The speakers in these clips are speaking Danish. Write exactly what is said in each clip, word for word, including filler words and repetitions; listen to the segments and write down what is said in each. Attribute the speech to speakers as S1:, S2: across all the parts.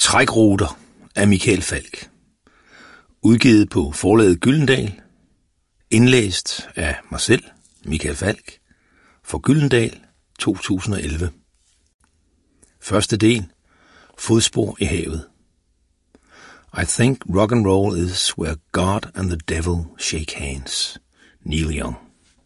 S1: Trækruter af Michael Falch. Udgivet på forlaget Gyldendal. Indlæst af mig selv, Michael Falch, for Gyldendal to tusind og elleve. Første del. Fodspor i havet. I think rock and roll is where God and the devil shake hands. Neil Young.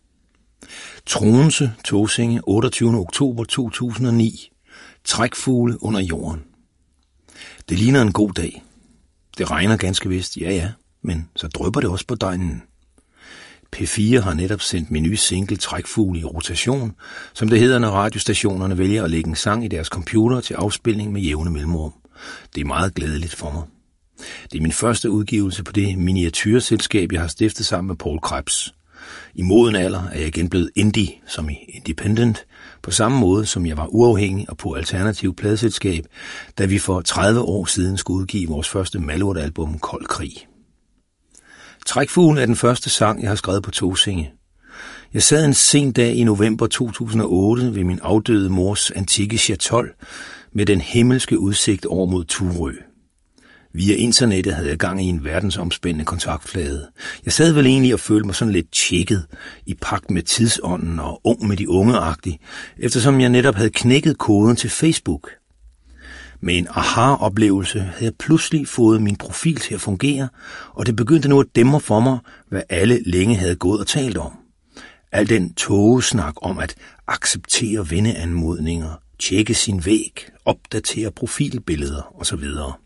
S1: Troense, Tåsinge, otteogtyvende oktober to tusind og ni. Trækfugle under jorden. Det ligner en god dag. Det regner ganske vist, ja ja, men så drypper det også på degnen. P fire har netop sendt min nye single Trækfugle i rotation, som det hedder, når radiostationerne vælger at lægge en sang i deres computer til afspilning med jævne mellemrum. Det er meget glædeligt for mig. Det er min første udgivelse på det miniatyrselskab, jeg har stiftet sammen med Paul Krebs. I moden alder er jeg igen blevet indie, som i independent, på samme måde som jeg var uafhængig og på alternativ pladeselskab, da vi for tredive år siden skulle udgive vores første Malurt-album Kold Krig. Trækfugle er den første sang, jeg har skrevet på Tåsinge. Jeg sad en sen dag i november to tusind og otte ved min afdøde mors antikke chatol med den himmelske udsigt over mod Turø. Via internettet havde jeg gang i en verdensomspændende kontaktflade. Jeg sad vel egentlig og følte mig sådan lidt tjekket, i pagt med tidsånden og ung med de unge-agtig, eftersom jeg netop havde knækket koden til Facebook. Med en aha-oplevelse havde jeg pludselig fået min profil til at fungere, og det begyndte nu at dæmre for mig, hvad alle længe havde gået og talt om. Al den tågesnak om at acceptere venneanmodninger, tjekke sin væg, opdatere profilbilleder osv.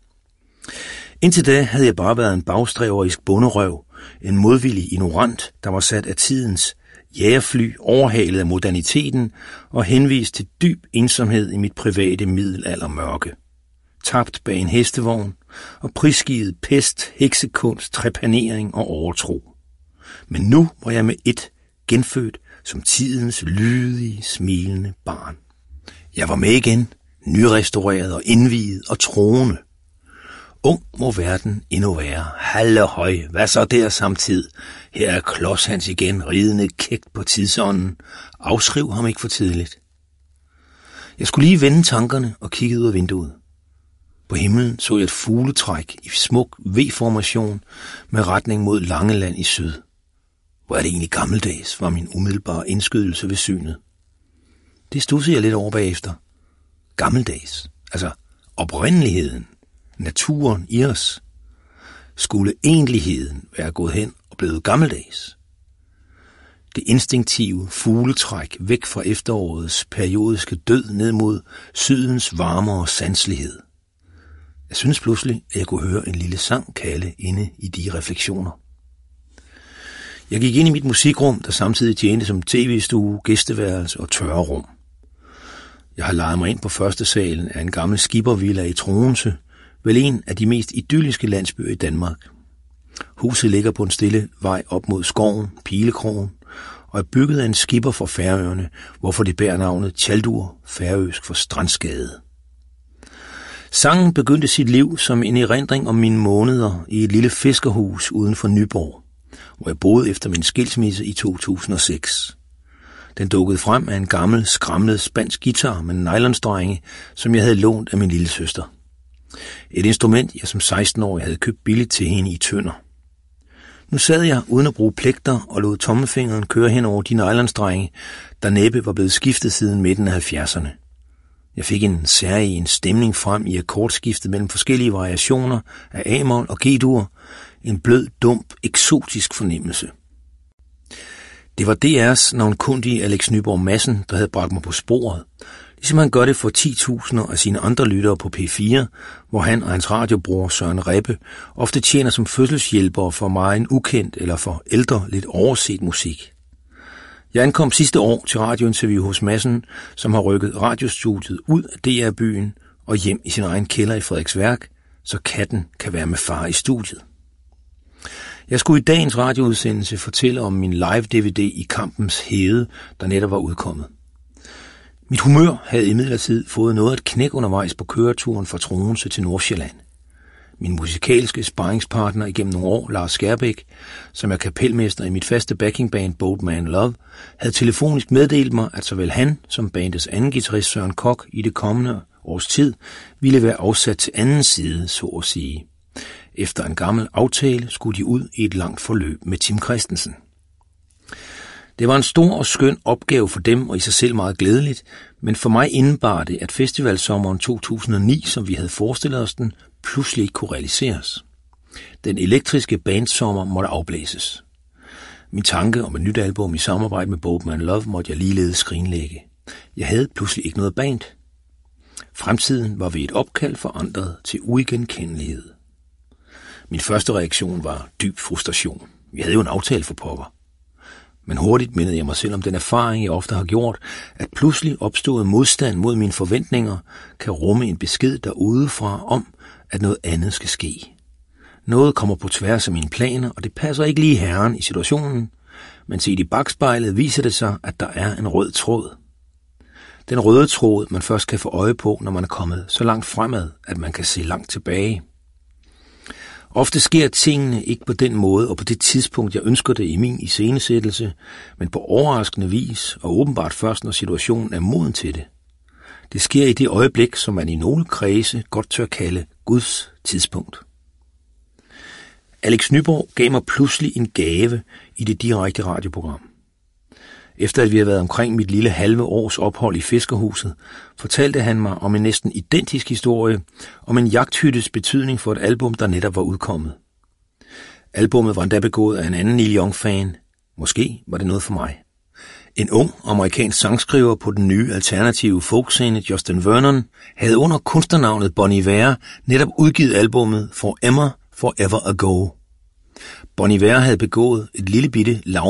S1: Indtil da havde jeg bare været en bagstræverisk bonderøv, en modvillig ignorant, der var sat af tidens jægerfly, overhalet af moderniteten og henvist til dyb ensomhed i mit private middelaldermørke. Tabt bag en hestevogn og prisgivet pest, heksekunst, trepanering og overtro. Men nu var jeg med et genfødt som tidens lydige, smilende barn. Jeg var med igen, nyrestaureret og indviet og troende. Ung må verden endnu være. Hallehøj, hvad så der samtid? Her er Klods Hans igen, ridende kægt på tidsånden. Afskriv ham ikke for tidligt. Jeg skulle lige vende tankerne og kiggede ud af vinduet. På himlen så jeg et fugletræk i smuk V-formation med retning mod Langeland i syd. Hvor er det egentlig gammeldags, var min umiddelbare indskydelse ved synet. Det studsede jeg lidt over bagefter. Gammeldags, altså oprindeligheden. Naturen i os. Skulle egentligheden være gået hen og blevet gammeldags? Det instinktive fugletræk væk fra efterårets periodiske død ned mod sydens varmere sanselighed. Jeg synes pludselig, at jeg kunne høre en lille sang kalde inde i de refleksioner. Jeg gik ind i mit musikrum, der samtidig tjente som tv-stue, gæsteværelse og tørrerum. Jeg har lejet mig ind på første salen af en gammel skippervilla i Troense, vel en af de mest idylliske landsbyer i Danmark. Huset ligger på en stille vej op mod skoven, Pilekrogen, og er bygget af en skipper fra Færøerne, hvorfor det bærer navnet Tjaldur, færøsk for strandskade. Sangen begyndte sit liv som en erindring om mine måneder i et lille fiskerhus uden for Nyborg, hvor jeg boede efter min skilsmisse i to tusind og seks. Den dukkede frem af en gammel, skramlet spansk guitar med nylonstrenge, som jeg havde lånt af min lille søster. Et instrument, jeg som seksten-årig havde købt billigt til hende i Tønder. Nu sad jeg uden at bruge pligter og lod tommelfingeren køre hen over de nylonstrenge, der næppe var blevet skiftet siden midten af halvfjerdserne. Jeg fik en særlig stemning frem i akkordskiftet mellem forskellige variationer af A-mol og G-dur, en blød, dump, eksotisk fornemmelse. Det var D R's navnkundige Alex Nyborg Madsen, der havde bragt mig på sporet, ligesom han gør det for ti tusinder af sine andre lyttere på P fire, hvor han og hans radiobror Søren Rebbe ofte tjener som fødselshjælpere for meget en ukendt eller for ældre, lidt overset musik. Jeg ankom sidste år til radiointerview hos Madsen, som har rykket radiostudiet ud af D R-byen og hjem i sin egen kælder i Frederiksværk, så katten kan være med far i studiet. Jeg skulle i dagens radioudsendelse fortælle om min live-D V D i Kampens Hede, der netop var udkommet. Mit humør havde imidlertid fået noget at knække undervejs på køreturen fra Troense til Nordsjælland. Min musikalske sparringspartner igennem nogle år, Lars Skærbæk, som er kapelmester i mit faste backingband Boatman Love, havde telefonisk meddelt mig, at såvel han som bandets anden guitarist Søren Kok i det kommende års tid ville være afsat til anden side, så at sige. Efter en gammel aftale skulle de ud i et langt forløb med Tim Christensen. Det var en stor og skøn opgave for dem, og i sig selv meget glædeligt, men for mig indebar det, at festivalsommeren to tusind og ni, som vi havde forestillet os den, pludselig ikke kunne realiseres. Den elektriske bandsommer måtte afblæses. Min tanke om et nyt album i samarbejde med Boatman Love måtte jeg ligeledes skrinlægge. Jeg havde pludselig ikke noget band. Fremtiden var ved et opkald forandret til uigenkendelighed. Min første reaktion var dyb frustration. Vi havde jo en aftale for pokker. Men hurtigt mindede jeg mig selv om den erfaring, jeg ofte har gjort, at pludselig opstået modstand mod mine forventninger kan rumme en besked derudefra om, at noget andet skal ske. Noget kommer på tværs af mine planer, og det passer ikke lige herren i situationen, men set i bagspejlet viser det sig, at der er en rød tråd. Den røde tråd, man først kan få øje på, når man er kommet så langt fremad, at man kan se langt tilbage. Ofte sker tingene ikke på den måde og på det tidspunkt, jeg ønsker det i min iscenesættelse, men på overraskende vis og åbenbart først, når situationen er moden til det. Det sker i det øjeblik, som man i nogle kredse godt tør kalde Guds tidspunkt. Alex Nyborg gav mig pludselig en gave i det direkte radioprogram. Efter at vi havde været omkring mit lille halve års ophold i Fiskerhuset, fortalte han mig om en næsten identisk historie om en jagthyttes betydning for et album, der netop var udkommet. Albummet var endda begået af en anden Neil Young-fan. Måske var det noget for mig. En ung amerikansk sangskriver på den nye alternative folkscene, Justin Vernon, havde under kunstnernavnet Bon Iver netop udgivet albummet Forever, Forever Ago. Bon Iver havde begået et lille bitte lav